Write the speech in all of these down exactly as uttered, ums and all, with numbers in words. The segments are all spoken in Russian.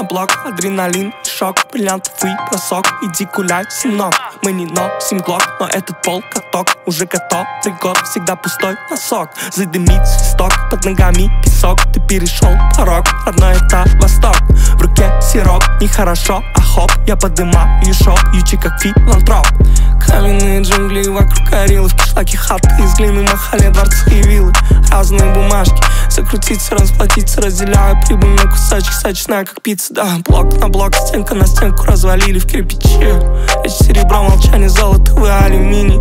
блок, адреналин, шок, бриллиантовый бросок. Иди гуляй, сынок, мы не носим глок, но этот пол каток уже готовый год, всегда пустой носок. Задымит свисток, под ногами песок, ты перешел порог, родной это восток. В руке сироп, нехорошо, а хоп, я подымаю шоп, ючи как филантроп. Каменные джунгли, вокруг гориллы, в кишлаке хаты из глины, махали дворцы и виллы. Разные бумажки, закрутиться, расплатиться, разделяю прибыль на кусачки, сочная как пицца, да. Блок на блок, стенка на стенку развалили в кирпиче. Речь серебро, молчание, золото, вы алюминий.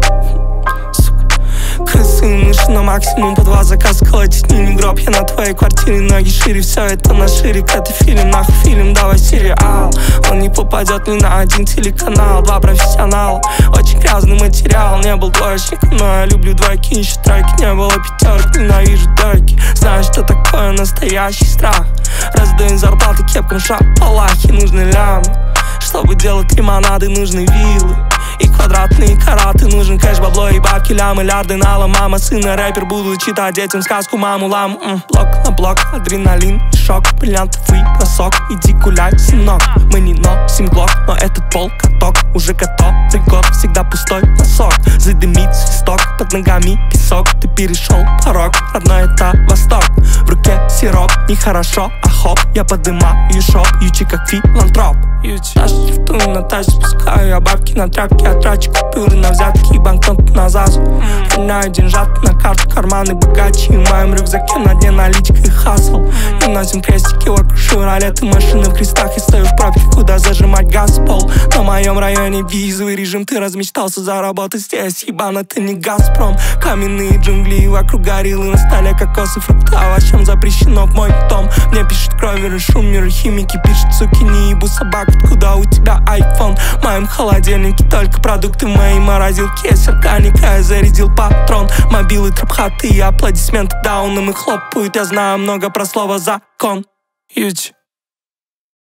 Крысы и мыши на максимум, по два заказа колотить не гроб. Я на твоей квартире, ноги шире, все это на ширик. Это фильм, нахуй фильм, давай сериал. Он не попадет ни на один телеканал. Два профессионала, очень грязный материал. Не был двоечником, но я люблю двойки, еще тройки. Не было пятерок, ненавижу дойки. Знаешь, что такое настоящий страх? Раздаю зарплаты кепкам, шапалахи. Нужны лямы, чтобы делать лимонады, нужны виллы и квадратные караты. Нужен кэш, бабло и бабки, лямы, лярды, нала. Мама, сына, рэпер, буду читать детям сказку маму ламу. М-м. Блок на блок, адреналин, шок, бриллиантовый бросок. Иди гуляй, сынок, мы не носим глок, но этот пол каток уже готовый год, всегда пустой носок. Задымит свисток, под ногами песок, ты перешел порог, родной это восток. В руке сироп, нехорошо, а хоп, я подымаю шоп, ючи как филантроп. Аж дрифтую на тачке, спускаю я бабки на тряпки. Я трачу купюры на взятки и банкноты на ЗАЗу. Роняю деньжат на карту, карманы богаче. И в моем рюкзаке на дне наличка и хасл. Мы носим крестики вокруг шевролеты, машины в крестах. И стою в пробке, куда зажимать газ в пол. На моем районе визовый режим, ты размечтался заработать здесь. Ебан, это не Газпром. Каменные джунгли, вокруг гориллы. На столе кокосы, фрукты, овощам запрещено в мой дом. Мне пишут кроверы, шумеры, химики. Пишут, суки, не ебу собак. Откуда у тебя айфон? В моем холодильнике только продукты, мои морозилки. Есть органика, я зарядил патрон. Мобилы, трэп-хаты и аплодисменты дауном и хлопают. Я знаю много про слово закон. Ючи.